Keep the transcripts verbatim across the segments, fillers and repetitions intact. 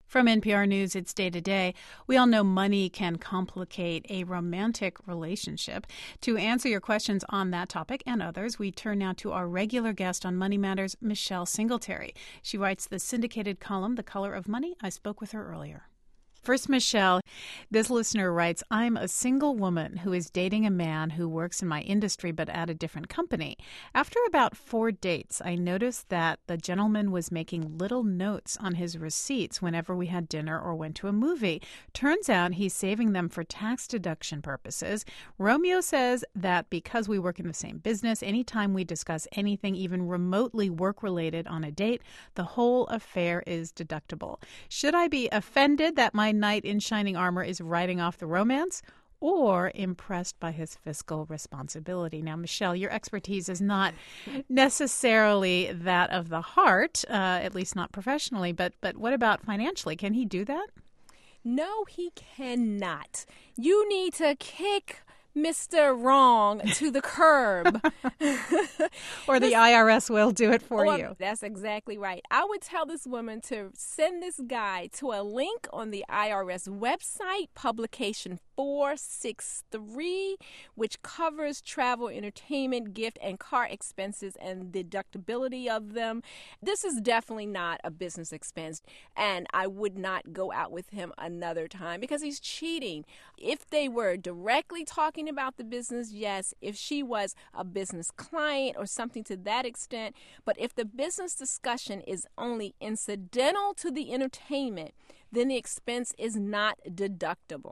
From N P R News, it's Day to Day. We all know money can complicate a romantic relationship. To answer your questions on that topic and others, we turn now to our regular guest on Money Matters, Michelle Singletary. She writes the syndicated column, The Color of Money. I spoke with her earlier. First, Michelle, this listener writes, I'm a single woman who is dating a man who works in my industry but at a different company. After about four dates, I noticed that the gentleman was making little notes on his receipts whenever we had dinner or went to a movie. Turns out he's saving them for tax deduction purposes. Romeo says that because we work in the same business, anytime we discuss anything even remotely work-related on a date, the whole affair is deductible. Should I be offended that my knight in shining armor is writing off the romance, or impressed by his fiscal responsibility? Now, Michelle, your expertise is not necessarily that of the heart, uh, at least not professionally, but but what about financially? Can he do that? No, he cannot. You need to kick Mister Wrong to the curb. Or the I R S will do it for or, you. That's exactly right. I would tell this woman to send this guy to a link on the I R S website, publication four sixty-three, which covers travel, entertainment, gift, and car expenses and deductibility of them. This is definitely not a business expense, and I would not go out with him another time because he's cheating. If they were directly talking about the business, yes. If she was a business client or something to that extent, but if the business discussion is only incidental to the entertainment, then the expense is not deductible.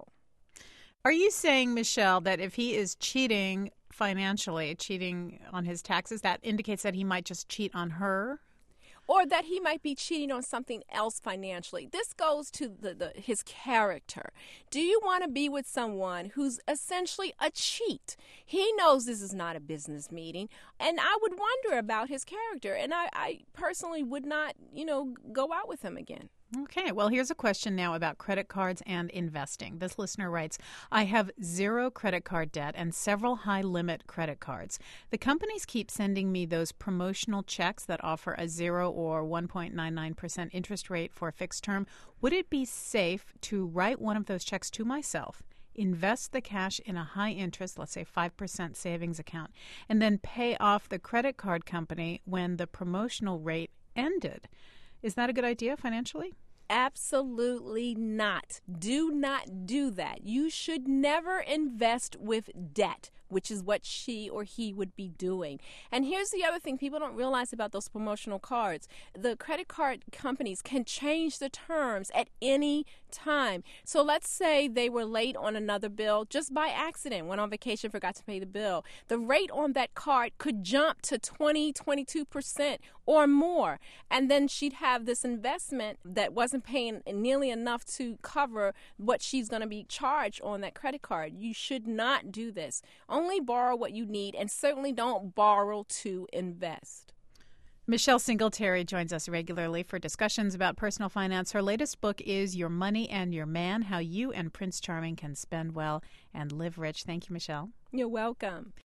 Are you saying, Michelle, that if he is cheating financially, cheating on his taxes, that indicates that he might just cheat on her? Or that he might be cheating on something else financially. This goes to the, the his character. Do you want to be with someone who's essentially a cheat? He knows this is not a business meeting, and I would wonder about his character, and I, I personally would not, you know, go out with him again. Okay, well, here's a question now about credit cards and investing. This listener writes, I have zero credit card debt and several high-limit credit cards. The companies keep sending me those promotional checks that offer a zero or one point nine nine percent interest rate for a fixed term. Would it be safe to write one of those checks to myself, invest the cash in a high-interest, let's say five percent savings account, and then pay off the credit card company when the promotional rate ended? Is that a good idea financially? Absolutely not. Do not do that. You should never invest with debt, which is what she or he would be doing. And here's the other thing people don't realize about those promotional cards. The credit card companies can change the terms at any time. So let's say they were late on another bill just by accident, went on vacation, forgot to pay the bill. The rate on that card could jump to twenty, twenty-two percent or more. And then she'd have this investment that wasn't paying nearly enough to cover what she's going to be charged on that credit card. You should not do this. Only borrow what you need, and certainly don't borrow to invest. Michelle Singletary joins us regularly for discussions about personal finance. Her latest book is Your Money and Your Man, How You and Prince Charming Can Spend Well and Live Rich. Thank you, Michelle. You're welcome.